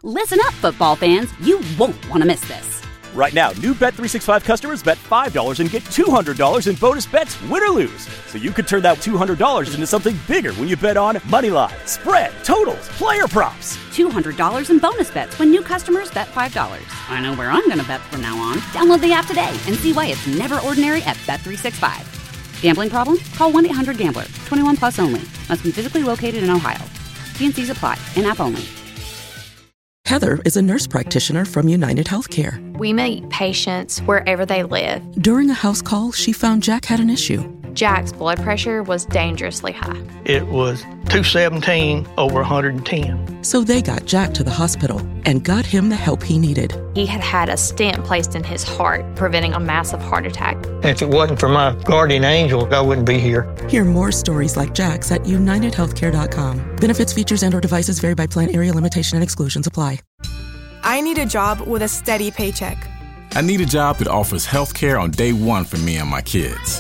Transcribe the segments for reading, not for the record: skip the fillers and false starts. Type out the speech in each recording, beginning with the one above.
Listen up, football fans. You won't want to miss this. Right now, new Bet365 customers bet $5 and get $200 in bonus bets, win or lose. So you could turn that $200 into something bigger when you bet on money line, spread, totals, player props. $200 in bonus bets when new customers bet $5. I know where I'm going to bet from now on. Download the app today and see why it's never ordinary at Bet365. Gambling problem? Call 1-800-GAMBLER. 21 plus only. Must be physically located in Ohio. T&Cs apply. In-app only. Heather is a nurse practitioner from United Healthcare. We meet patients wherever they live. During a house call, she found Jack had an issue. Jack's blood pressure was dangerously high. It was 217 over 110. So they got Jack to the hospital and got him the help he needed. He had had a stent placed in his heart, preventing a massive heart attack. If it wasn't for my guardian angel, I wouldn't be here. Hear more stories like Jack's at UnitedHealthcare.com. Benefits, features, and/or devices vary by plan, area, limitation, and exclusions apply. I need a job with a steady paycheck. I need a job that offers health care on day one for me and my kids.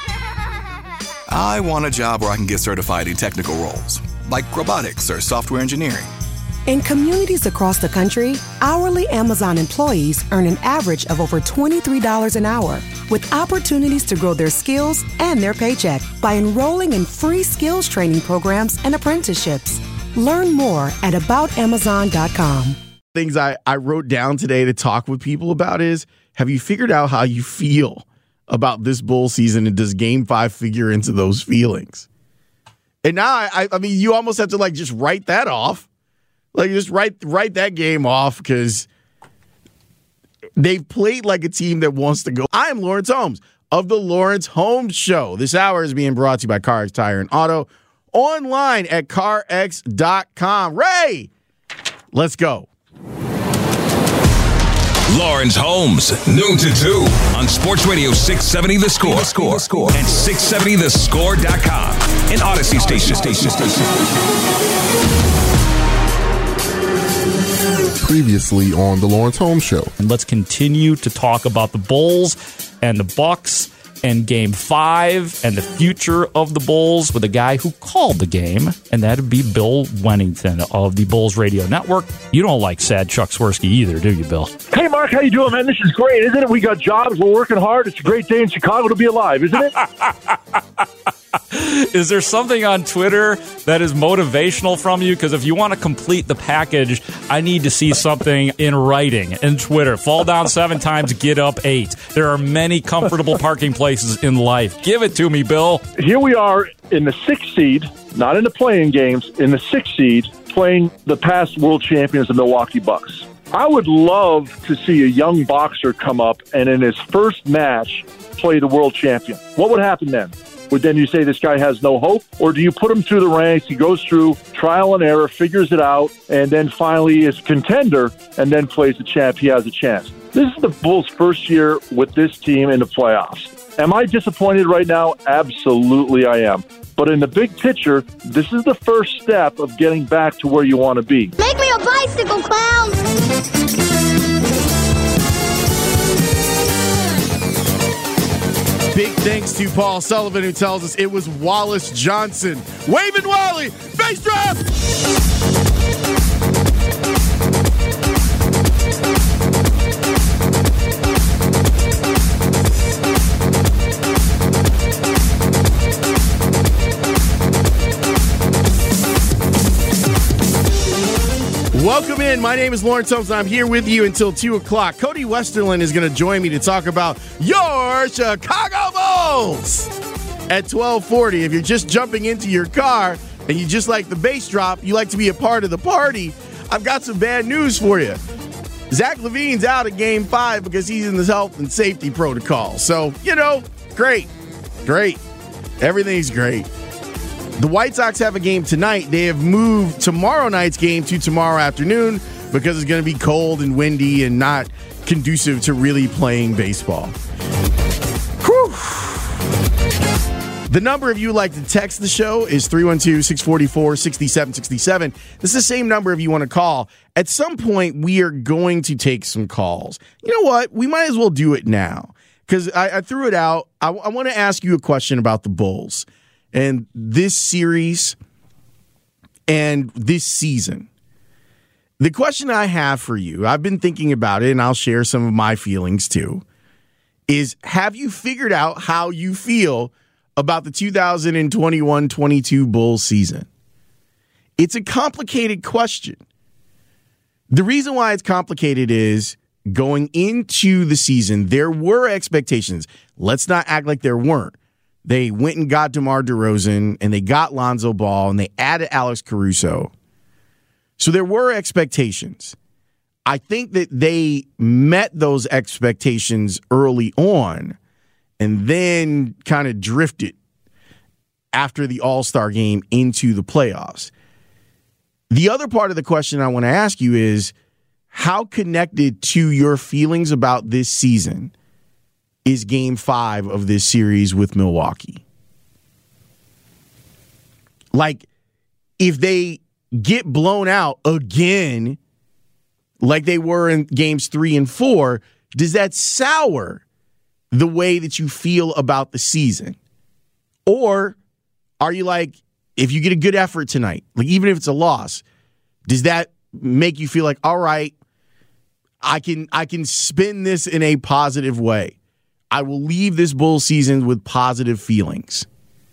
I want a job where I can get certified in technical roles, like robotics or software engineering. In communities across the country, hourly Amazon employees earn an average of over $23 an hour, with opportunities to grow their skills and their paycheck by enrolling in free skills training programs and apprenticeships. Learn more at aboutamazon.com. Things I wrote down today to talk with people about is, have you figured out how you feel about this bowl season, and does Game 5 figure into those feelings? And now, I mean, you almost have to, like, just write that off. Like, just write that game off because they've played like a team that wants to go. I'm Lawrence Holmes of The Lawrence Holmes Show. This hour is being brought to you by CarX Tire and Auto, online at CarX.com. Ray, let's go. Lawrence Holmes, noon to 2 on Sports Radio 670 The Score. And 670thescore.com. And Odyssey Station. Previously on the Lawrence Holmes Show. And let's continue to talk about the Bulls and the Bucks and Game 5 and the future of the Bulls with a guy who called the game, and that would be Bill Wennington of the Bulls Radio Network. You don't like sad Chuck Swirsky either, do you, Bill? Hey, Mark, how you doing, man? This is great, isn't it? We got jobs. We're working hard. It's a great day in Chicago to be alive, isn't it? Is there something on Twitter that is motivational from you? Because if you want to complete the package, I need to see something in writing in Twitter. Fall down 7 times, get up 8. There are many comfortable parking places in life. Give it to me, Bill. Here we are in the 6th seed, not in the playing games, in the 6th seed, playing the past world champions, the Milwaukee Bucks. I would love to see a young boxer come up and in his first match play the world champion. What would happen then? Would then you say this guy has no hope? Or do you put him through the ranks, he goes through trial and error, figures it out, and then finally is contender and then plays the champ? He has a chance. This is the Bulls' first year with this team in the playoffs. Am I disappointed right now? Absolutely I am. But in the big picture, this is the first step of getting back to where you want to be. Make me a bicycle, clown! Big thanks to Paul Sullivan, who tells us it was Wallace Johnson. Waving Wally, face drop! Welcome in. My name is Lawrence Holmes, and I'm here with you until 2 o'clock. Cody Westerland is going to join me to talk about your Chicago Bulls at 12:40. If you're just jumping into your car and you just like the bass drop, you like to be a part of the party, I've got some bad news for you. Zach LaVine's out of Game 5 because he's in the health and safety protocol. So, great. Everything's great. The White Sox have a game tonight. They have moved tomorrow night's game to tomorrow afternoon because it's going to be cold and windy and not conducive to really playing baseball. Whew. The number if you would like to text the show is 312-644-6767. This is the same number if you want to call. At some point, we are going to take some calls. You know what? We might as well do it now because I threw it out. I want to ask you a question about the Bulls and this series and this season. The question I have for you, I've been thinking about it, and I'll share some of my feelings too, is have you figured out how you feel about the 2021-22 Bulls season? It's a complicated question. The reason why it's complicated is going into the season, there were expectations. Let's not act like there weren't. They went and got DeMar DeRozan, and they got Lonzo Ball, and they added Alex Caruso. So there were expectations. I think that they met those expectations early on and then kind of drifted after the All-Star game into the playoffs. The other part of the question I want to ask you is, how connected to your feelings about this season is Game 5 of this series with Milwaukee? Like, if they get blown out again like they were in Games 3 and 4, does that sour the way that you feel about the season? Or are you like, if you get a good effort tonight, like even if it's a loss, does that make you feel like, all right, I can spin this in a positive way? I will leave this Bulls season with positive feelings.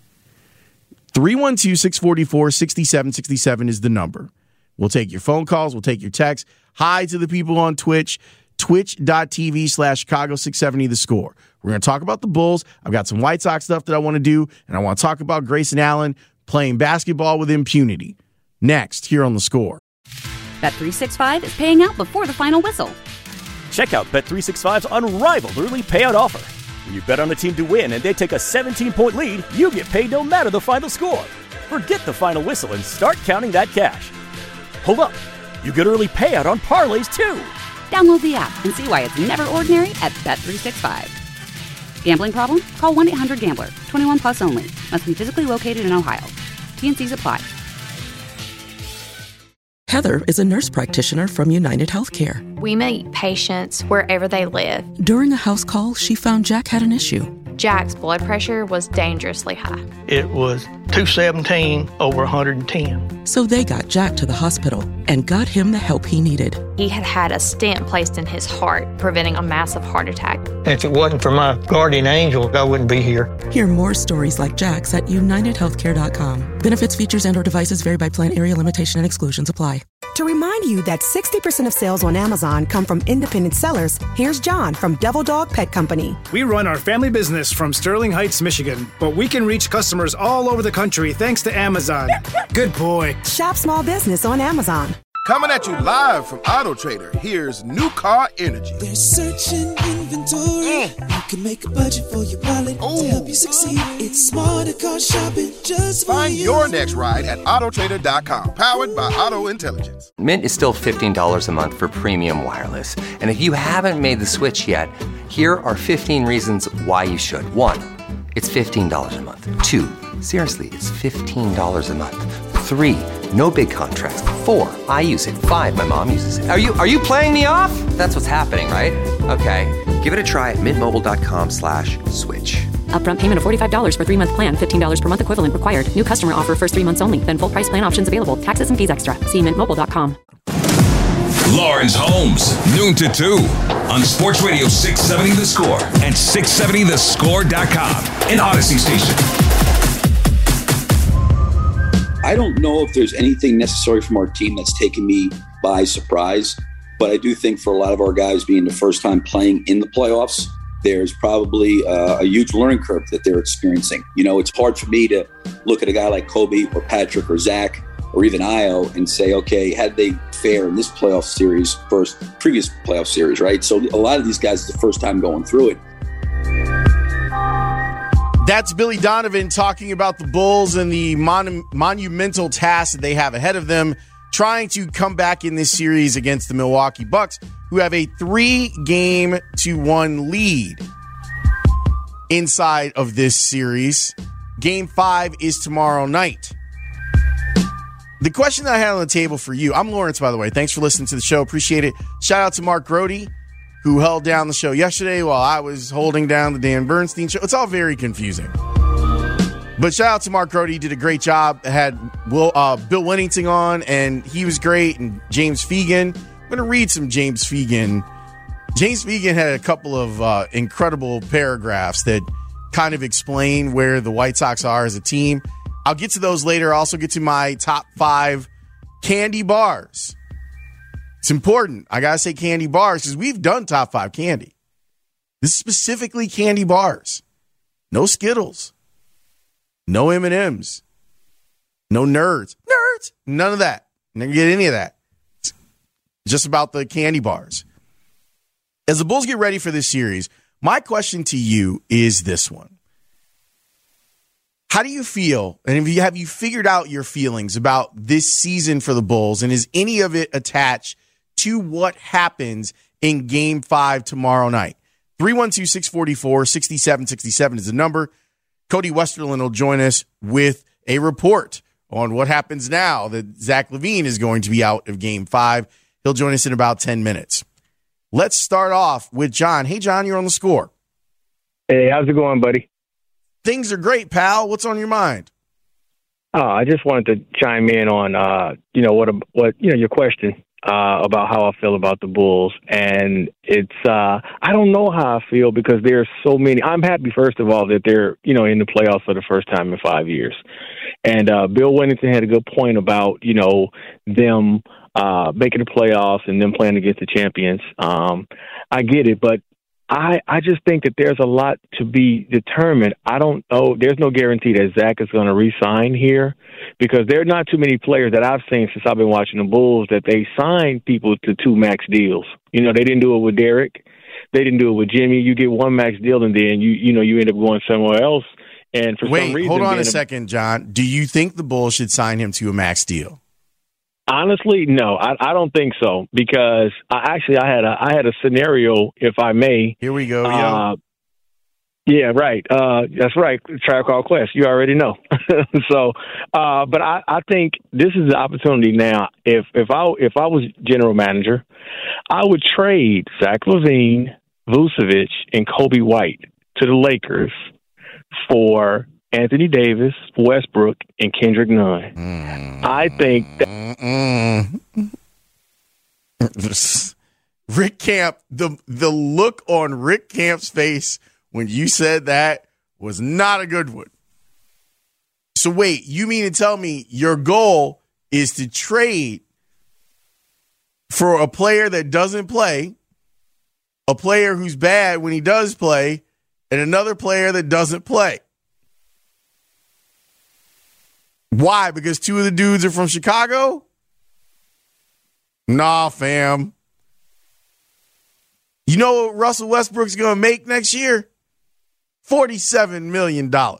312-644-6767 is the number. We'll take your phone calls. We'll take your texts. Hi to the people on Twitch, twitch.tv/Chicago670 The Score. We're going to talk about the Bulls. I've got some White Sox stuff that I want to do, and I want to talk about Grayson Allen playing basketball with impunity. Next, here on The Score. Bet365 is paying out before the final whistle. Check out Bet365's unrivaled early payout offer. When you bet on a team to win and they take a 17-point lead, you get paid no matter the final score. Forget the final whistle and start counting that cash. Hold up. You get early payout on parlays, too. Download the app and see why it's never ordinary at Bet365. Gambling problem? Call 1-800-GAMBLER. 21 plus only. Must be physically located in Ohio. T&Cs apply. Heather is a nurse practitioner from United Healthcare. We meet patients wherever they live. During a house call, she found Jack had an issue. Jack's blood pressure was dangerously high. It was 217 over 110. So they got Jack to the hospital and got him the help he needed. He had had a stent placed in his heart, preventing a massive heart attack. If it wasn't for my guardian angel, I wouldn't be here. Hear more stories like Jack's at UnitedHealthcare.com. Benefits, features, and/or devices vary by plan, area, limitation, and exclusions apply. To remind you that 60% of sales on Amazon come from independent sellers, here's John from Devil Dog Pet Company. We run our family business from Sterling Heights, Michigan, but we can reach customers all over the country thanks to Amazon. Good boy. Shop small business on Amazon. Coming at you live from Auto Trader, here's New Car Energy. They're searching inventory. You can make a budget for your wallet to help you succeed. It's smarter car shopping just for Find you. your next ride at autotrader.com, powered by Auto Intelligence. Mint is still $15 a month for premium wireless. And if you haven't made the switch yet, here are 15 reasons why you should. 1, it's $15 a month. 2, seriously, it's $15 a month. 3, no big contracts. 4, I use it. 5, my mom uses it. Are you playing me off? That's what's happening, right? Okay, give it a try at mintmobile.com/switch. Upfront payment of $45 for 3-month plan, $15 per month equivalent required. New customer offer first 3 months only. Then full price plan options available. Taxes and fees extra. See mintmobile.com. Lawrence Holmes, noon to 2 on Sports Radio 670 The Score and 670thescore.com, an Odyssey station. I don't know if there's anything necessary from our team that's taken me by surprise, but I do think for a lot of our guys being the first time playing in the playoffs, there's probably a huge learning curve that they're experiencing. You know, it's hard for me to look at a guy like Kobe or Patrick or Zach or even Io and say, okay, how did they fare in this playoff series versus previous playoff series, right? So a lot of these guys, it's the first time going through it. That's Billy Donovan talking about the Bulls and the monumental task that they have ahead of them, trying to come back in this series against the Milwaukee Bucks, who have a 3-1 lead inside of this series. Game 5 is tomorrow night. The question that I had on the table for you, I'm Lawrence, by the way. Thanks for listening to the show. Appreciate it. Shout out to Mark Grody, who held down the show yesterday while I was holding down the Dan Bernstein show. It's all very confusing. But shout out to Mark Grody. He did a great job. Had Bill Wennington on, and he was great. And James Fegan. I'm going to read some James Fegan. James Fegan had a couple of incredible paragraphs that kind of explain where the White Sox are as a team. I'll get to those later. I'll also get to my top 5 candy bars. It's important. I got to say candy bars because we've done top 5 candy. This is specifically candy bars. No Skittles. No M&Ms. No Nerds. None of that. Never get any of that. It's just about the candy bars. As the Bulls get ready for this series, my question to you is this one. How do you feel, and have you figured out your feelings about this season for the Bulls, and is any of it attached to what happens in Game 5 tomorrow night? 312-644-6767 is the number. Cody Westerlund will join us with a report on what happens now that Zach LaVine is going to be out of Game 5. He'll join us in about 10 minutes. Let's start off with John. Hey, John, you're on the score. Hey, how's it going, buddy? Things are great, pal. What's on your mind? I just wanted to chime in on, your question about how I feel about the Bulls. And it's, I don't know how I feel because there's so many. I'm happy, first of all, that they're, in the playoffs for the first time in 5 years. And Bill Wennington had a good point about, them making the playoffs and them playing against the champions. I get it, but I just think that there's a lot to be determined. I don't know. There's no guarantee that Zach is going to re-sign here because there are not too many players that I've seen since I've been watching the Bulls that they sign people to 2 max deals. They didn't do it with Derek. They didn't do it with Jimmy. You get 1 max deal and then you end up going somewhere else. And for some reason, hold on a second, John. Do you think the Bulls should sign him to a max deal? Honestly, no, I don't think so because I had a scenario, if I may. Here we go. Yeah, right. That's right. Tribe Called Quest. You already know. So, but I think this is the opportunity now. If I was general manager, I would trade Zach LaVine, Vucevic, and Kobe White to the Lakers for Anthony Davis, Westbrook, and Kendrick Nunn. I think Rick Camp, the look on Rick Camp's face when you said that was not a good one. So wait, you mean to tell me your goal is to trade for a player that doesn't play, a player who's bad when he does play, and another player that doesn't play? Why? Because 2 of the dudes are from Chicago? Nah, fam. You know what Russell Westbrook's going to make next year? $47 million. And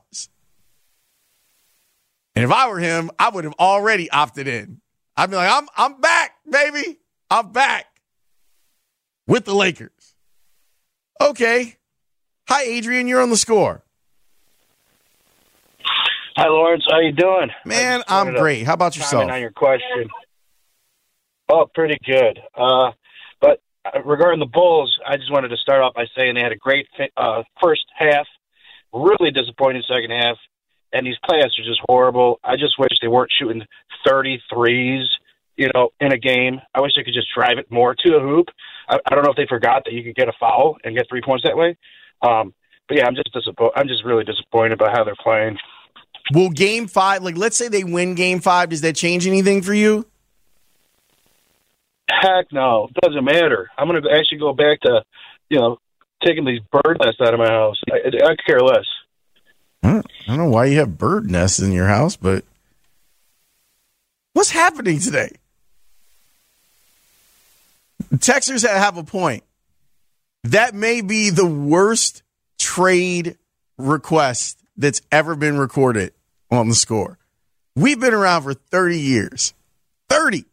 if I were him, I would have already opted in. I'd be like, I'm back, baby. I'm back with the Lakers. Okay. Hi, Adrian. You're on the score. Hi, Lawrence. How you doing? Man, I'm great. How about yourself? On your question. Oh, pretty good. But regarding the Bulls, I just wanted to start off by saying they had a great first half, really disappointing second half, and these playoffs are just horrible. I just wish they weren't shooting 33s, in a game. I wish they could just drive it more to a hoop. I don't know if they forgot that you could get a foul and get 3 points that way. But yeah, I'm just really disappointed about how they're playing. Will Game 5, let's say they win Game 5, does that change anything for you? Heck no. It doesn't matter. I'm going to actually go back to, taking these bird nests out of my house. I could care less. I don't know why you have bird nests in your house, but what's happening today? Texers have a point. That may be the worst trade request that's ever been recorded on the score. We've been around for 30 years. 30.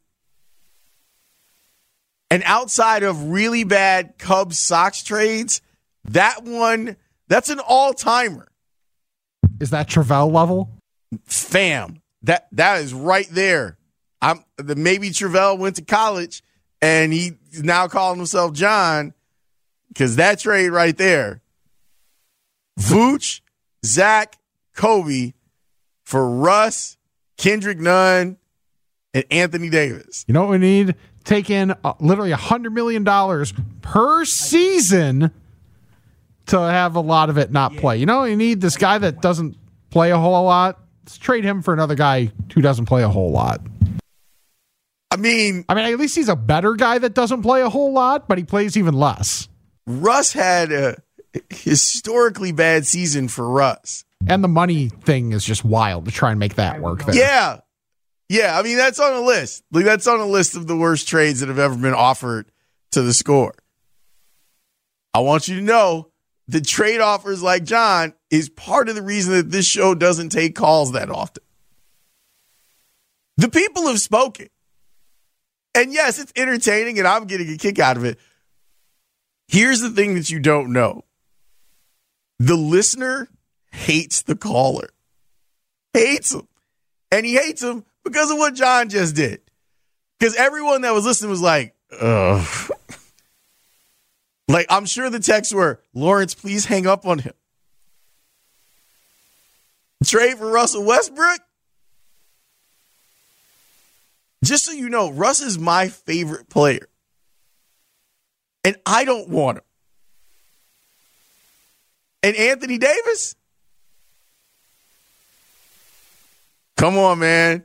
And outside of really bad Cubs-Sox trades, that's an all-timer. Is that Travell level? Fam, that is right there. Maybe Travell went to college and he's now calling himself John because that trade right there. Vooch, Zach, Kobe, for Russ, Kendrick Nunn, and Anthony Davis. You know what we need? Take in literally $100 million per season to have a lot of it not play. You know, you need this guy that doesn't play a whole lot. Let's trade him for another guy who doesn't play a whole lot. I mean, at least he's a better guy that doesn't play a whole lot, but he plays even less. Russ had a historically bad season for Russ. And the money thing is just wild to try and make that work there. Yeah. Yeah, I mean, that's on a list. Like, that's on a list of the worst trades that have ever been offered to the Score. I want you to know the trade offers like John is part of the reason that this show doesn't take calls that often. The people have spoken. And yes, it's entertaining and I'm getting a kick out of it. Here's the thing that you don't know. The listener hates the caller. Hates him. And he hates him because of what John just did. Because everyone that was listening was like, ugh. Like, I'm sure the texts were, Lawrence, please hang up on him. Trade for Russell Westbrook? Just so you know, Russ is my favorite player. And I don't want him. And Anthony Davis? Come on, man.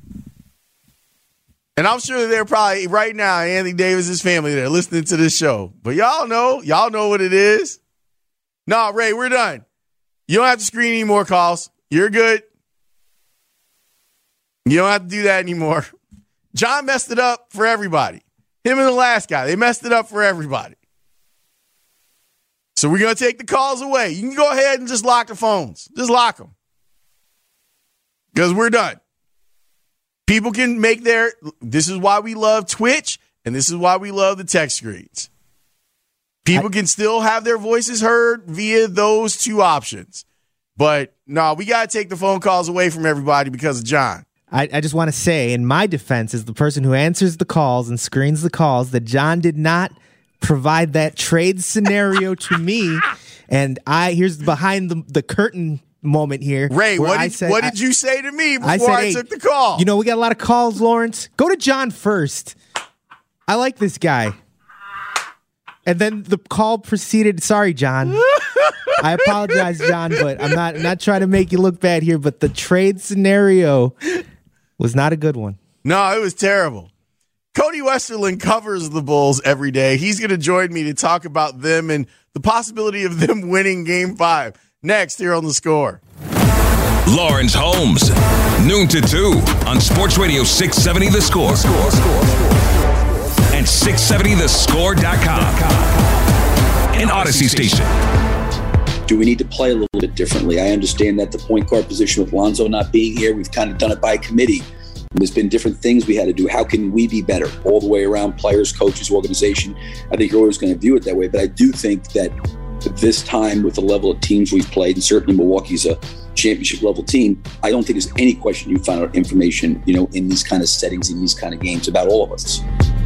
And I'm sure they're probably right now, Anthony Davis's family, they're listening to this show. But y'all know what it is. No, Ray, we're done. You don't have to screen any more calls. You're good. You don't have to do that anymore. John messed it up for everybody. Him and the last guy, they messed it up for everybody. So we're going to take the calls away. You can go ahead and just lock the phones. Just lock them. Because we're done. People can make this is why we love Twitch, and this is why we love the text screens. People can still have their voices heard via those two options. But no, we got to take the phone calls away from everybody because of John. I just want to say, in my defense, as the person who answers the calls and screens the calls, that John did not provide that trade scenario to me. And here's behind the curtain moment here. Ray, what did you say to me before I took the call? You know, we got a lot of calls, Lawrence. Go to John first. I like this guy. And then the call proceeded. Sorry, John. I apologize, John, but I'm not trying to make you look bad here, but the trade scenario was not a good one. No, it was terrible. Cody Westerlund covers the Bulls every day. He's going to join me to talk about them and the possibility of them winning Game 5. Next, here on The Score. Lawrence Holmes, noon to 2 on Sports Radio 670 The Score. And 670thescore.com. An Odyssey station. Do we need to play a little bit differently? I understand that the point guard position with Lonzo not being here, we've kind of done it by committee. There's been different things we had to do. How can we be better all the way around, players, coaches, organization? I think you're always going to view it that way. But I do think that this time with the level of teams we've played, and certainly Milwaukee's a championship level team, I don't think there's any question you find out information, in these kind of settings, in these kind of games about all of us.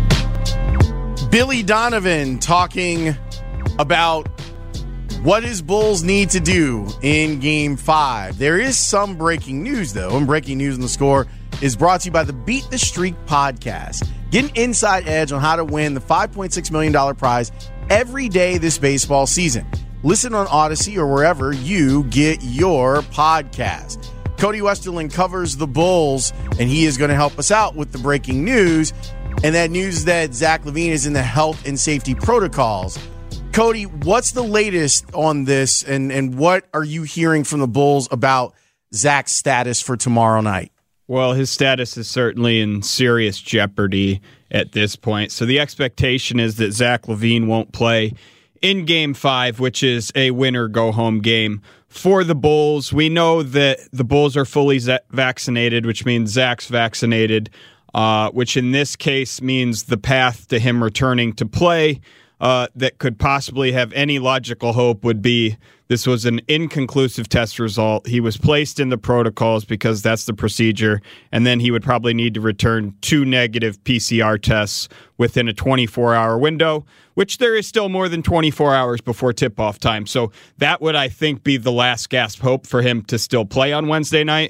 Billy Donovan talking about what his Bulls need to do in Game 5. There is some breaking news, though, and breaking news in The Score is brought to you by the Beat the Streak podcast. Get an inside edge on how to win the $5.6 million prize every day this baseball season. Listen on Odyssey or wherever you get your podcast. Cody Westerlund covers the Bulls, and he is going to help us out with the breaking news. And that news is that Zach LaVine is in the health and safety protocols. Cody, what's the latest on this, and what are you hearing from the Bulls about Zach's status for tomorrow night? Well, his status is certainly in serious jeopardy at this point. So the expectation is that Zach LaVine won't play in Game 5, which is a winner-go-home game for the Bulls. We know that the Bulls are fully vaccinated, which means Zach's vaccinated, which in this case means the path to him returning to play that could possibly have any logical hope would be this was an inconclusive test result. He was placed in the protocols because that's the procedure, and then he would probably need to return 2 negative PCR tests within a 24-hour window, which there is still more than 24 hours before tip-off time. So that would, I think, be the last gasp hope for him to still play on Wednesday night.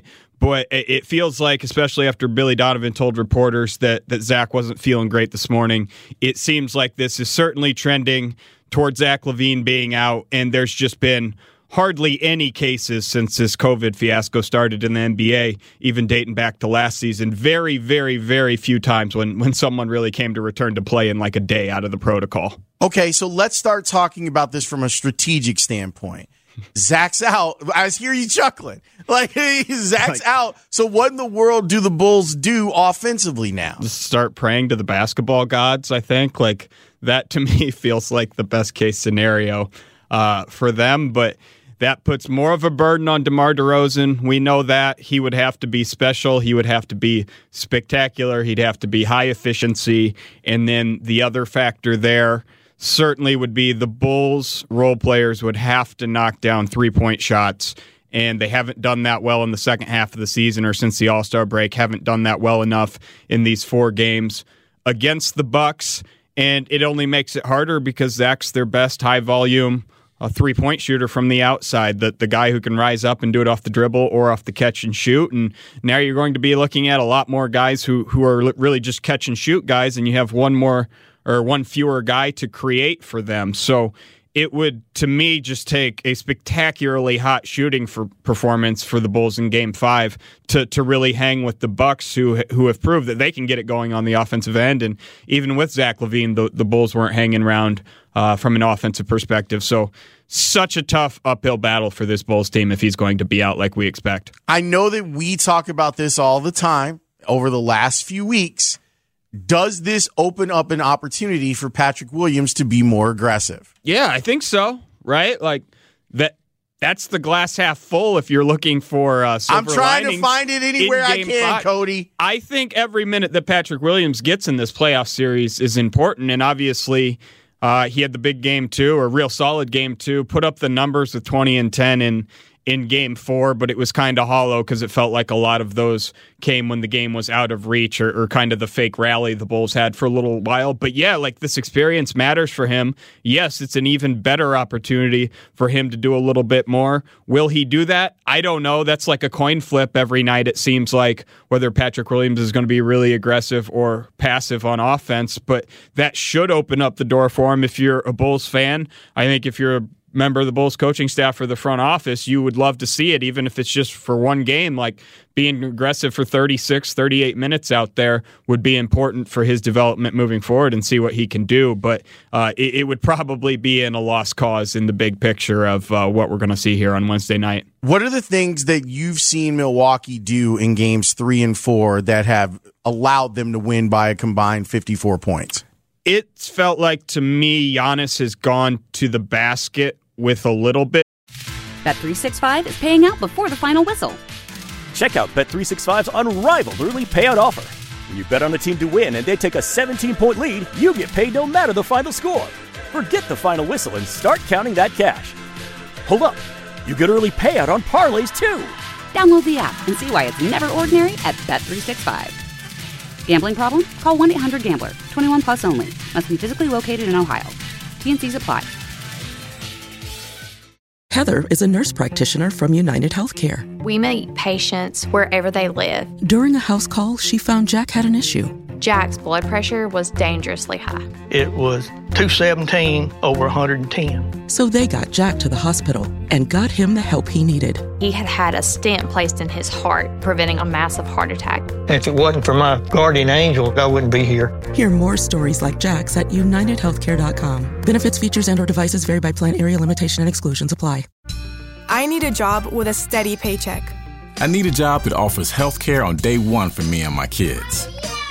But it feels like, especially after Billy Donovan told reporters that Zach wasn't feeling great this morning, it seems like this is certainly trending towards Zach LaVine being out, and there's just been hardly any cases since this COVID fiasco started in the NBA, even dating back to last season. Very, very, very few times when someone really came to return to play in like a day out of the protocol. Okay, so let's start talking about this from a strategic standpoint. Zach's out. I hear you chuckling. Zach's out. So what in the world do the Bulls do offensively now? Just start praying to the basketball gods, I think. That to me feels like the best case scenario for them. But that puts more of a burden on DeMar DeRozan. We know that. He would have to be special. He would have to be spectacular. He'd have to be high efficiency. And then the other factor there certainly would be the Bulls role players would have to knock down three-point shots, and they haven't done that well in the second half of the season or since the All-Star break, haven't done that well enough in these 4 games against the Bucks, and it only makes it harder because Zach's their best high-volume three-point shooter from the outside, the guy who can rise up and do it off the dribble or off the catch and shoot, and now you're going to be looking at a lot more guys who are really just catch and shoot guys, and you have one fewer guy to create for them. So it would, to me, just take a spectacularly hot shooting performance for the Bulls in Game 5 to really hang with the Bucks, who have proved that they can get it going on the offensive end. And even with Zach LaVine, the Bulls weren't hanging around from an offensive perspective. So such a tough uphill battle for this Bulls team if he's going to be out like we expect. I know that we talk about this all the time over the last few weeks. Does this open up an opportunity for Patrick Williams to be more aggressive? Yeah, I think so, right? That's the glass half full if you're looking for silver I'm trying linings to find it anywhere I can, 5. Cody. I think every minute that Patrick Williams gets in this playoff series is important, and obviously he had the big game 2, or real solid game 2, put up the numbers with 20 and 10 in Game 4, but it was kind of hollow because it felt like a lot of those came when the game was out of reach or kind of the fake rally the Bulls had for a little while. But yeah, this experience matters for him. Yes, it's an even better opportunity for him to do a little bit more. Will he do that? I don't know. That's like a coin flip every night, it seems like, whether Patrick Williams is going to be really aggressive or passive on offense. But that should open up the door for him if you're a Bulls fan. I think if you're a member of the Bulls coaching staff or the front office, you would love to see it, even if it's just for one game. Being aggressive for 36, 38 minutes out there would be important for his development moving forward and see what he can do. But it would probably be in a lost cause in the big picture of what we're going to see here on Wednesday night. What are the things that you've seen Milwaukee do in games 3 and 4 that have allowed them to win by a combined 54 points? It's felt like, to me, Giannis has gone to the basket with a little bit. Bet365 is paying out before the final whistle. Check out Bet365's unrivaled early payout offer. When you bet on a team to win and they take a 17-point lead, you get paid no matter the final score. Forget the final whistle and start counting that cash. Hold up. You get early payout on parlays, too. Download the app and see why it's never ordinary at Bet365. Gambling problem? Call 1-800-GAMBLER. 21 plus only. Must be physically located in Ohio. T&Cs apply. Heather is a nurse practitioner from United Healthcare. We meet patients wherever they live. During a house call, she found Jack had an issue. Jack's blood pressure was dangerously high. It was 217 over 110. So they got Jack to the hospital and got him the help he needed. He had had a stent placed in his heart, preventing a massive heart attack. If it wasn't for my guardian angel, I wouldn't be here. Hear more stories like Jack's at UnitedHealthcare.com. Benefits, features, and/or devices vary by plan, area limitation, and exclusions apply. I need a job with a steady paycheck. I need a job that offers health care on day one for me and my kids.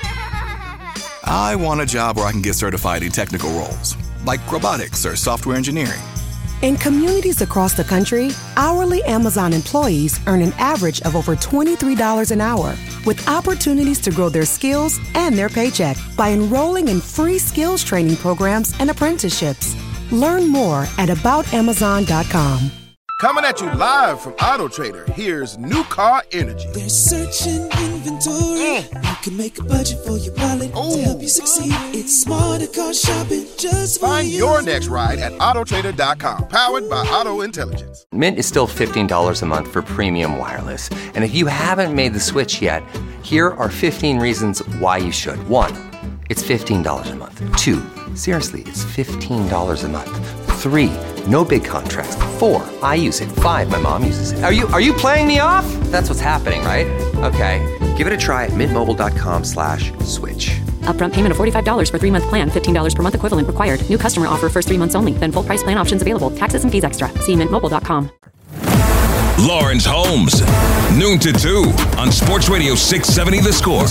I want a job where I can get certified in technical roles, like robotics or software engineering. In communities across the country, hourly Amazon employees earn an average of over $23 an hour, with opportunities to grow their skills and their paycheck by enrolling in free skills training programs and apprenticeships. Learn more at aboutamazon.com. Coming at you live from Auto Trader, here's New Car Energy. There's searching inventory. You can make a budget for your wallet to help you succeed. It's smarter car shopping just for Find you. your next ride at autotrader.com, powered by Auto Intelligence. Mint is still $15 a month for premium wireless. And if you haven't made the switch yet, here are 15 reasons why you should. 1, it's $15 a month. 2, seriously, it's $15 a month. 3, no big contracts. 4, I use it. 5, my mom uses it. Are you playing me off? That's what's happening, right? Okay, give it a try at mintmobile.com/switch. Upfront payment of $45 for 3-month plan, $15 per month equivalent required. New customer offer first 3 months only. Then full price plan options available. Taxes and fees extra. See mintmobile.com. Lawrence Holmes, noon to 2 on Sports Radio 670 The Score.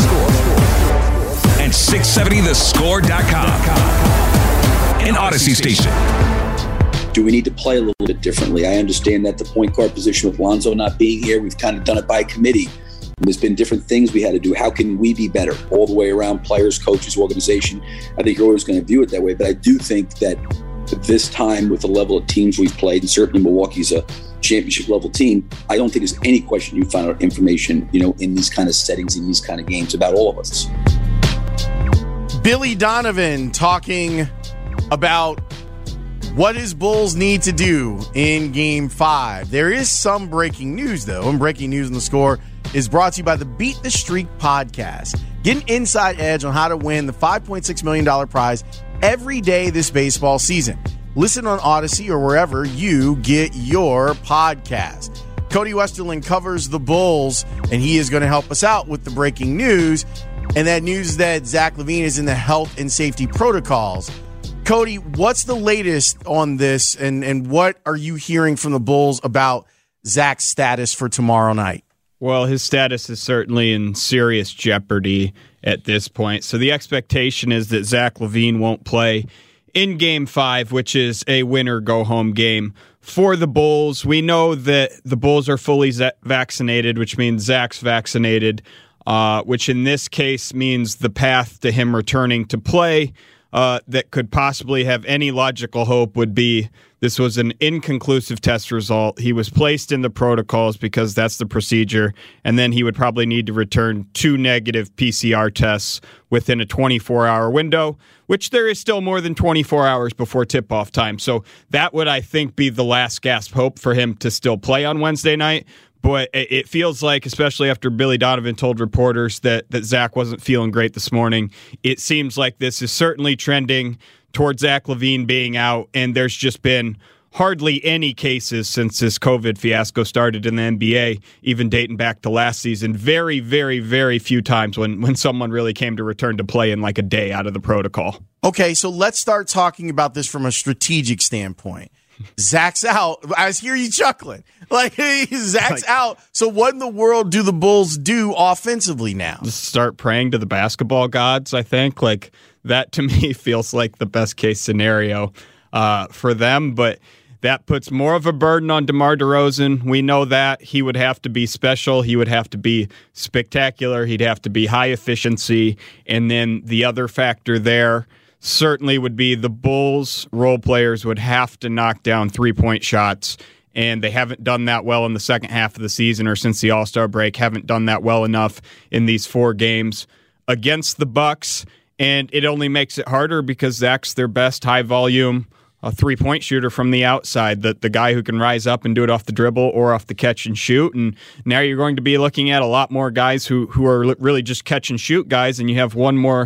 And 670thescore.com. An Odyssey station. Do we need to play a little bit differently? I understand that the point guard position with Lonzo not being here, we've kind of done it by committee. There's been different things we had to do. How can we be better all the way around, players, coaches, organization? I think you're always going to view it that way. But I do think that this time with the level of teams we've played, and certainly Milwaukee's a championship level team, I don't think there's any question you find out information, in these kind of settings, in these kind of games about all of us. Billy Donovan talking about what his Bulls need to do in Game 5. There is some breaking news, though, and breaking news in The Score is brought to you by the Beat the Streak podcast. Get an inside edge on how to win the $5.6 million prize every day this baseball season. Listen on Odyssey or wherever you get your podcast. Cody Westerlin covers the Bulls, and he is going to help us out with the breaking news, and that news is that Zach LaVine is in the health and safety protocols. Cody, what's the latest on this, and what are you hearing from the Bulls about Zach's status for tomorrow night? Well, his status is certainly in serious jeopardy at this point. So the expectation is that Zach LaVine won't play in Game 5, which is a winner-go-home game for the Bulls. We know that the Bulls are fully vaccinated, which means Zach's vaccinated, which in this case means the path to him returning to play that could possibly have any logical hope would be this was an inconclusive test result. He was placed in the protocols because that's the procedure, and then he would probably need to return 2 negative PCR tests within a 24-hour window, which there is still more than 24 hours before tip-off time. So that would, I think, be the last gasp hope for him to still play on Wednesday night. But it feels like, especially after Billy Donovan told reporters that Zach wasn't feeling great this morning, it seems like this is certainly trending towards Zach LaVine being out, and there's just been hardly any cases since this COVID fiasco started in the NBA, even dating back to last season. Very, very, very few times when someone really came to return to play in like a day out of the protocol. Okay, so let's start talking about this from a strategic standpoint. Zach's out. I hear you chuckling. Zach's out. So what in the world do the Bulls do offensively now? Just start praying to the basketball gods, I think. That to me feels like the best case scenario for them. But that puts more of a burden on DeMar DeRozan. We know that he would have to be special. He would have to be spectacular. He'd have to be high efficiency. And then the other factor there certainly would be the Bulls role players would have to knock down 3-point shots, and they haven't done that well in the second half of the season or since the All-Star break, haven't done that well enough in these 4 games against the Bucks, and it only makes it harder because Zach's their best high-volume 3-point shooter from the outside, the guy who can rise up and do it off the dribble or off the catch and shoot, and now you're going to be looking at a lot more guys who are really just catch and shoot guys, and you have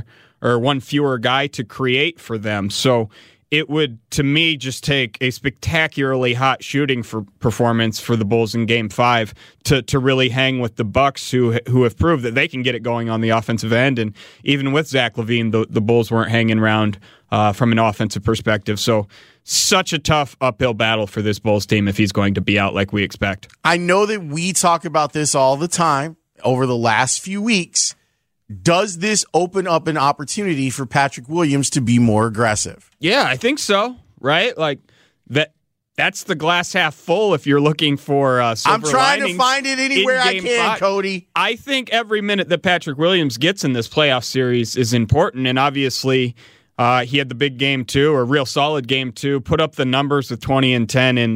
one fewer guy to create for them. So it would, to me, just take a spectacularly hot shooting performance for the Bulls in Game 5 to really hang with the Bucks, who have proved that they can get it going on the offensive end. And even with Zach LaVine, the Bulls weren't hanging around from an offensive perspective. So such a tough uphill battle for this Bulls team if he's going to be out like we expect. I know that we talk about this all the time over the last few weeks. Does this open up an opportunity for Patrick Williams to be more aggressive? Yeah, I think so, right? That's the glass half full if you're looking for silver I'm trying linings to find it anywhere I can, 5. Cody. I think every minute that Patrick Williams gets in this playoff series is important, and obviously he had the big game 2, or real solid game 2, put up the numbers with 20 and 10 in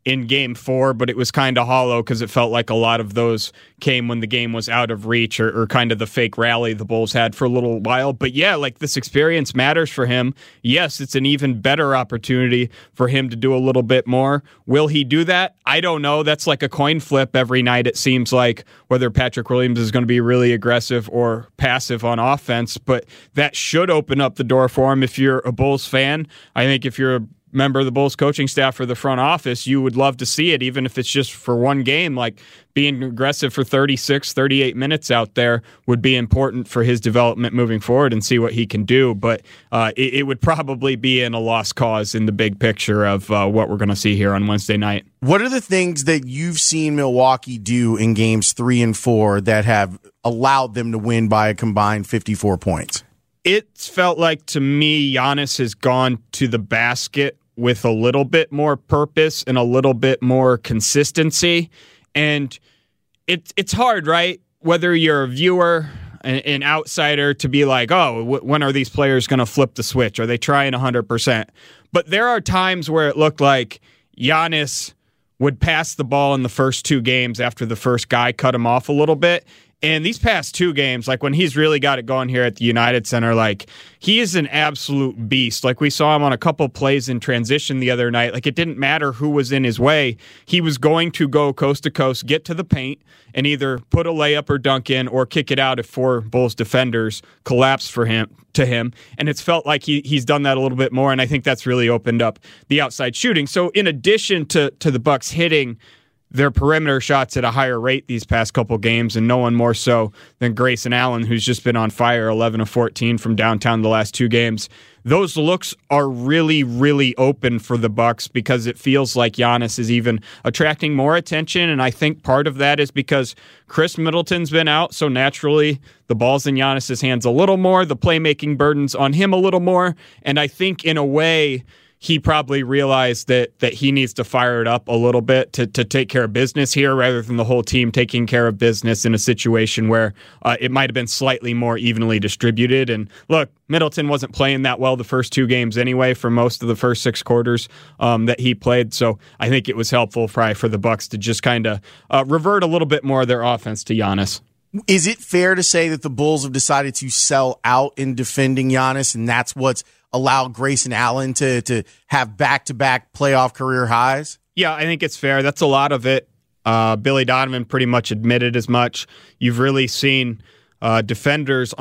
in Game 4, but it was kind of hollow because it felt like a lot of those came when the game was out of reach or kind of the fake rally the Bulls had for a little while. But yeah, like this experience matters for him. Yes, it's an even better opportunity for him to do a little bit more. Will he do that? I don't know. That's like a coin flip every night, it seems like, whether Patrick Williams is going to be really aggressive or passive on offense. But that should open up the door for him if you're a Bulls fan. I think if you're a member of the Bulls coaching staff or the front office, you would love to see it, even if it's just for one game. Like being aggressive for 36, 38 minutes out there would be important for his development moving forward and see what he can do. But it would probably be in a lost cause in the big picture of what we're going to see here on Wednesday night. What are the things that you've seen Milwaukee do in games 3 and 4 that have allowed them to win by a combined 54 points? It's felt like, to me, Giannis has gone to the basket with a little bit more purpose and a little bit more consistency. And it's hard, right? Whether you're a viewer, an outsider, to be like, oh, when are these players going to flip the switch? Are they trying 100%? But there are times where it looked like Giannis would pass the ball in the first 2 games after the first guy cut him off a little bit. And these past 2 games, like when he's really got it going here at the United Center, like he is an absolute beast. Like we saw him on a couple plays in transition the other night. Like it didn't matter who was in his way. He was going to go coast to coast, get to the paint, and either put a layup or dunk in or kick it out if 4 Bulls defenders collapse to him. And it's felt like he's done that a little bit more, and I think that's really opened up the outside shooting. So in addition to the Bucks hitting their perimeter shots at a higher rate these past couple games, and no one more so than Grayson Allen, who's just been on fire, 11 of 14 from downtown the last 2 games. Those looks are really, really open for the Bucks because it feels like Giannis is even attracting more attention, and I think part of that is because Chris Middleton's been out, so naturally the ball's in Giannis's hands a little more, the playmaking burden's on him a little more, and I think in a way he probably realized that he needs to fire it up a little bit to take care of business here rather than the whole team taking care of business in a situation where it might have been slightly more evenly distributed. And look, Middleton wasn't playing that well the first 2 games anyway for most of the first 6 quarters that he played. So I think it was helpful probably for the Bucks to just kind of revert a little bit more of their offense to Giannis. Is it fair to say that the Bulls have decided to sell out in defending Giannis, and that's what's allowed Grayson Allen to have back-to-back playoff career highs? Yeah, I think it's fair. That's a lot of it. Billy Donovan pretty much admitted as much. You've really seen help defenders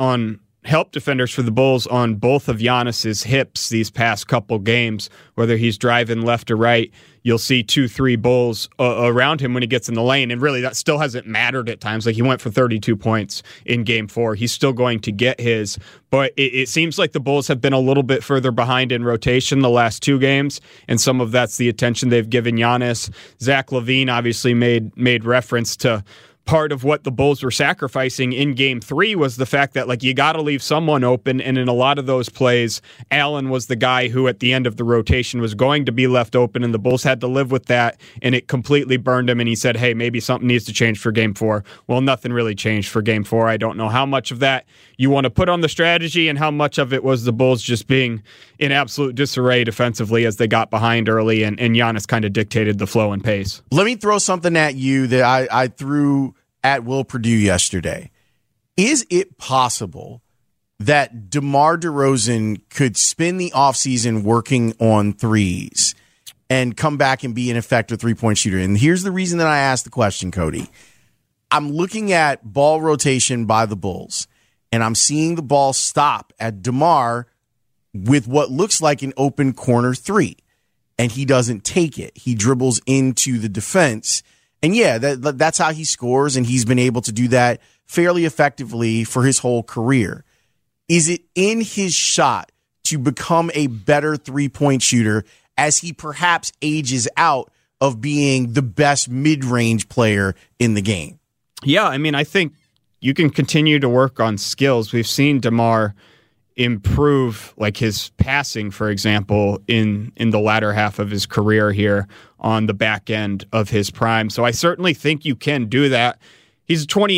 for the Bulls on both of Giannis's hips these past couple games, whether he's driving left or right. You'll see 2-3 Bulls around him when he gets in the lane, and really that still hasn't mattered at times. Like he went for 32 points in Game 4. He's still going to get his, but it seems like the Bulls have been a little bit further behind in rotation the last 2 games, and some of that's the attention they've given Giannis. Zach LaVine obviously made reference to part of what the Bulls were sacrificing in Game 3 was the fact that, like, you got to leave someone open, and in a lot of those plays, Allen was the guy who at the end of the rotation was going to be left open, and the Bulls had to live with that, and it completely burned him, and he said, hey, maybe something needs to change for Game 4. Well, nothing really changed for Game 4. I don't know how much of that you want to put on the strategy and how much of it was the Bulls just being in absolute disarray defensively as they got behind early, and Giannis kind of dictated the flow and pace. Let me throw something at you that I threw at Will Purdue yesterday. Is it possible that DeMar DeRozan could spend the offseason working on threes and come back and be an effective three-point shooter? And here's the reason that I asked the question, Cody. I'm looking at ball rotation by the Bulls, and I'm seeing the ball stop at DeMar with what looks like an open corner 3, and he doesn't take it. He dribbles into the defense. And yeah, that's how he scores, and he's been able to do that fairly effectively for his whole career. Is it in his shot to become a better three-point shooter as he perhaps ages out of being the best mid-range player in the game? Yeah, I mean, I think you can continue to work on skills. We've seen DeMar improve, like his passing, for example, in the latter half of his career here on the back end of his prime. So I certainly think you can do that. He's a 28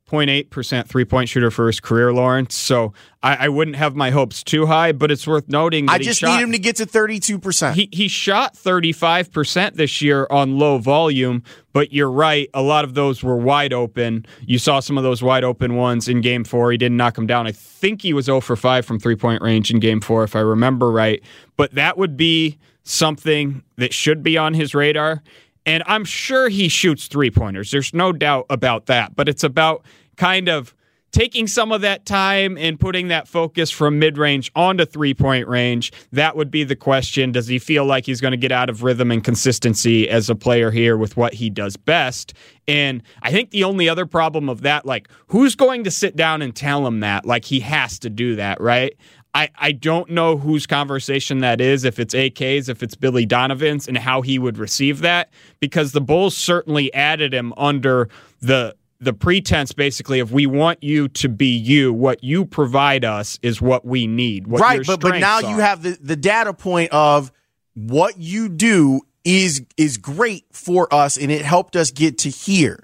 0.8% three-point shooter for his career, Lawrence. So I wouldn't have my hopes too high, but it's worth noting that I just need him to get to 32%. He shot 35% this year on low volume, but you're right. A lot of those were wide open. You saw some of those wide open ones in Game 4. He didn't knock them down. I think he was 0 for 5 from three-point range in Game 4, if I remember right. But that would be something that should be on his radar. And I'm sure he shoots three-pointers. There's no doubt about that. But it's about kind of taking some of that time and putting that focus from mid-range onto three-point range. That would be the question. Does he feel like he's going to get out of rhythm and consistency as a player here with what he does best? And I think the only other problem of that, like, who's going to sit down and tell him that? Like, he has to do that, right? I don't know whose conversation that is, if it's AK's, if it's Billy Donovan's, and how he would receive that, because the Bulls certainly added him under the pretense, basically, of we want you to be you. What you provide us is what we need. What right, but now you have the data point of what you do is great for us, and it helped us get to here.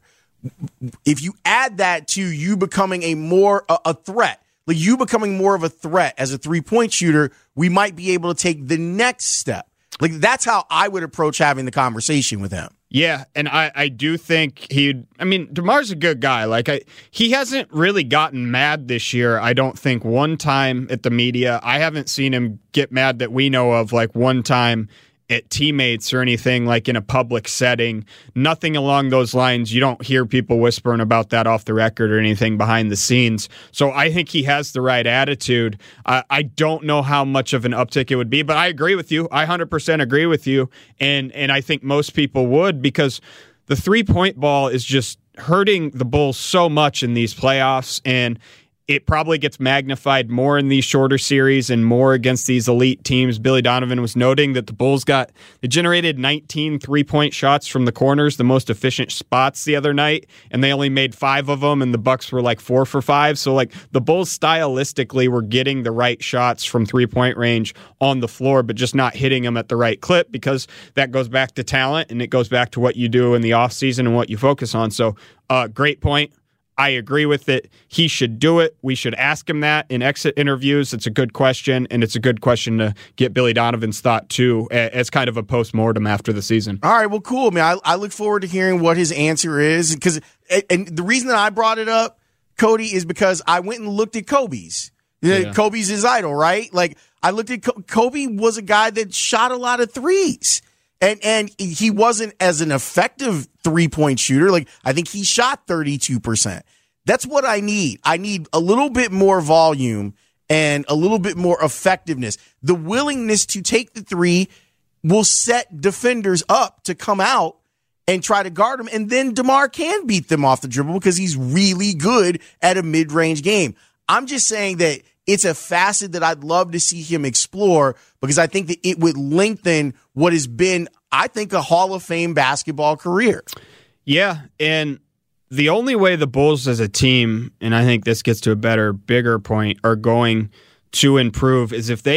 If you add that to you becoming a threat, like you becoming more of a threat as a three-point shooter, we might be able to take the next step. Like, that's how I would approach having the conversation with him. Yeah, and I do think DeMar's a good guy. Like, he hasn't really gotten mad this year, I don't think, one time at the media. I haven't seen him get mad that we know of, like, one time at teammates or anything, like in a public setting. Nothing along those lines. You don't hear people whispering about that off the record or anything behind the scenes. So I think he has the right attitude. I don't know how much of an uptick it would be, but I agree with you. I 100% agree with you. And I think most people would, because the three-point ball is just hurting the Bulls so much in these playoffs, and it probably gets magnified more in these shorter series and more against these elite teams. Billy Donovan was noting that the Bulls they generated 19 three-point shots from the corners, the most efficient spots the other night, and they only made 5 of them, and the Bucks were like 4 for 5. So like the Bulls stylistically were getting the right shots from three-point range on the floor, but just not hitting them at the right clip, because that goes back to talent, and it goes back to what you do in the offseason and what you focus on. So great point. I agree with it. He should do it. We should ask him that in exit interviews. It's a good question, and it's a good question to get Billy Donovan's thought, too, as kind of a postmortem after the season. All right, well, cool. I mean, I look forward to hearing what his answer is, because and the reason that I brought it up, Cody, is because I went and looked at Kobe's. Yeah. Kobe's his idol, right? Like, I looked at Kobe was a guy that shot a lot of threes. And he wasn't as an effective three-point shooter. Like, I think he shot 32%. That's what I need. I need a little bit more volume and a little bit more effectiveness. The willingness to take the three will set defenders up to come out and try to guard him. And then DeMar can beat them off the dribble because he's really good at a mid-range game. I'm just saying that it's a facet that I'd love to see him explore, because I think that it would lengthen what has been, I think, a Hall of Fame basketball career. Yeah, and the only way the Bulls as a team, and I think this gets to a bigger point, are going to improve is if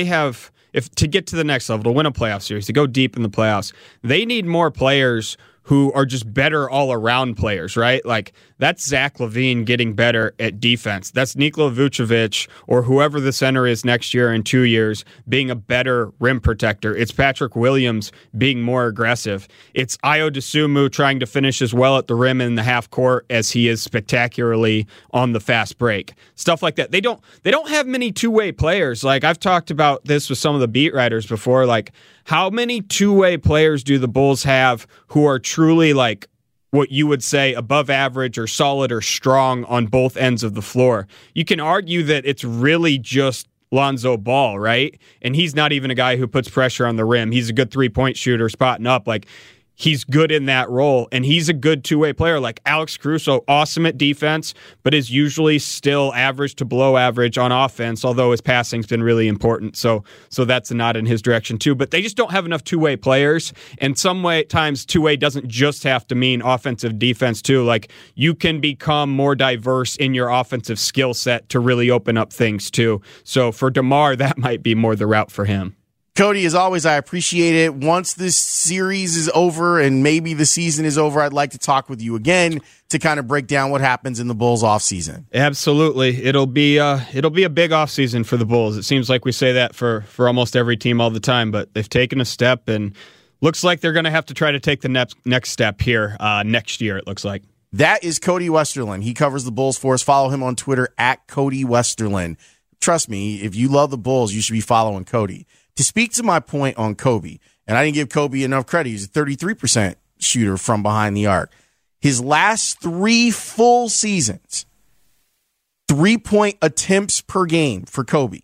to get to the next level, to win a playoff series, to go deep in the playoffs, they need more players who are just better all-around players, right? Like, that's Zach LaVine getting better at defense. That's Nikola Vucevic, or whoever the center is next year in 2 years, being a better rim protector. It's Patrick Williams being more aggressive. It's Ayo Dosunmu trying to finish as well at the rim in the half court as he is spectacularly on the fast break. Stuff like that. They don't have many two-way players. Like, I've talked about this with some of the beat writers before. Like, how many two-way players do the Bulls have who are truly, like, what you would say above average or solid or strong on both ends of the floor? You can argue that it's really just Lonzo Ball, right? And he's not even a guy who puts pressure on the rim. He's a good three-point shooter, spotting up. Like, he's good in that role, and he's a good two-way player. Like Alex Caruso, awesome at defense, but is usually still average to below average on offense, although his passing's been really important. So that's a nod in his direction too. But they just don't have enough two-way players, and times two-way doesn't just have to mean offensive defense too. Like, you can become more diverse in your offensive skill set to really open up things too. So for DeMar, that might be more the route for him. Cody, as always, I appreciate it. Once this series is over and maybe the season is over, I'd like to talk with you again to kind of break down what happens in the Bulls offseason. Absolutely. It'll be a big offseason for the Bulls. It seems like we say that for almost every team all the time, but they've taken a step and looks like they're going to have to try to take the next step here next year, it looks like. That is Cody Westerlund. He covers the Bulls for us. Follow him on Twitter at Cody Westerlund. Trust me, if you love the Bulls, you should be following Cody. To speak to my point on Kobe, and I didn't give Kobe enough credit, he's a 33% shooter from behind the arc. His last 3 full seasons, 3-point attempts per game for Kobe.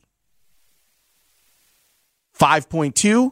5.2,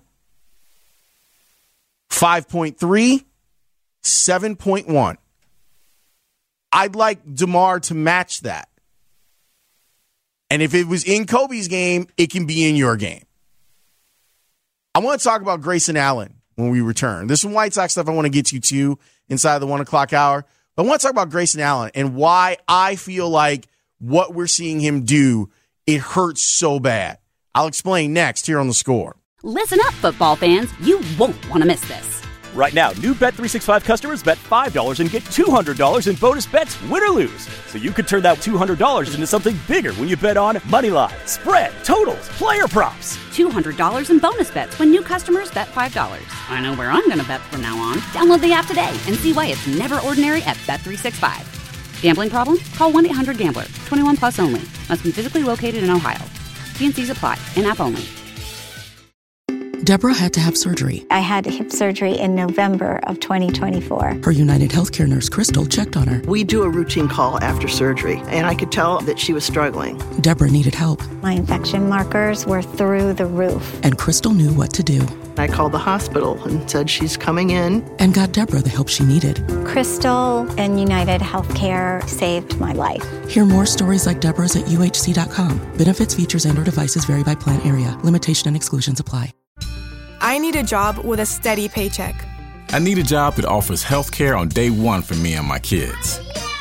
5.3, 7.1. I'd like DeMar to match that. And if it was in Kobe's game, it can be in your game. I want to talk about Grayson Allen when we return. There's some White Sox stuff I want to get you to inside the 1 o'clock hour. But I want to talk about Grayson Allen and why I feel like what we're seeing him do, it hurts so bad. I'll explain next here on The Score. Listen up, football fans. You won't want to miss this. Right now, new Bet365 customers bet $5 and get $200 in bonus bets, win or lose. So you could turn that $200 into something bigger when you bet on moneyline, spread, totals, player props. $200 in bonus bets when new customers bet $5. I know where I'm going to bet from now on. Download the app today and see why it's never ordinary at Bet365. Gambling problem? Call 1-800-GAMBLER. 21 plus only. Must be physically located in Ohio. T&Cs apply. In-app only. Deborah had to have surgery. I had hip surgery in November of 2024. Her United Healthcare nurse, Crystal, checked on her. We do a routine call after surgery, and I could tell that she was struggling. Deborah needed help. My infection markers were through the roof. And Crystal knew what to do. I called the hospital and said she's coming in. And got Deborah the help she needed. Crystal and United Healthcare saved my life. Hear more stories like Deborah's at UHC.com. Benefits, features, and/or devices vary by plan area. Limitation and exclusions apply. I need a job with a steady paycheck. I need a job that offers health care on day one for me and my kids.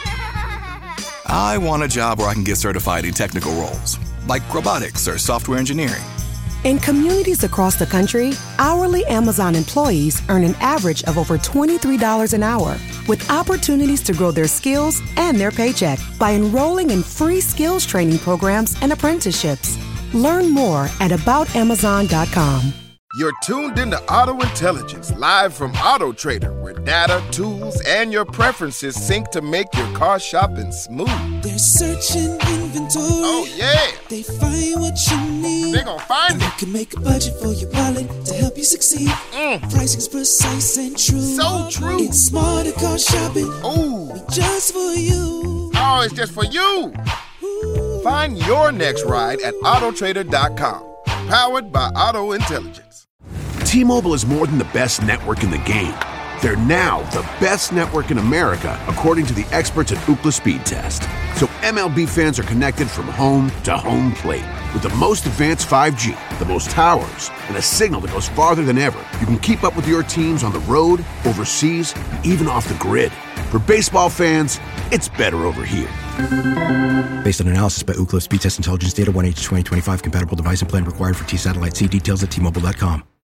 I want a job where I can get certified in technical roles, like robotics or software engineering. In communities across the country, hourly Amazon employees earn an average of over $23 an hour, with opportunities to grow their skills and their paycheck by enrolling in free skills training programs and apprenticeships. Learn more at aboutamazon.com. You're tuned into Auto Intelligence, live from Auto Trader, where data, tools, and your preferences sync to make your car shopping smooth. They're searching inventory. Oh, yeah. They find what you need. They're gonna find it. You can make a budget for your wallet to help you succeed. Pricing's precise and true. So true. It's smarter car shopping. Ooh. Just for you. Oh, it's just for you. Ooh. Find your next ride at autotrader.com. Powered by Auto Intelligence. T-Mobile is more than the best network in the game. They're now the best network in America, according to the experts at Ookla Speed Test. So MLB fans are connected from home to home plate. With the most advanced 5G, the most towers, and a signal that goes farther than ever, you can keep up with your teams on the road, overseas, and even off the grid. For baseball fans, it's better over here. Based on analysis by Ookla Speed Test Intelligence Data, 1H2025 compatible device and plan required for T-Satellite. See details at T-Mobile.com.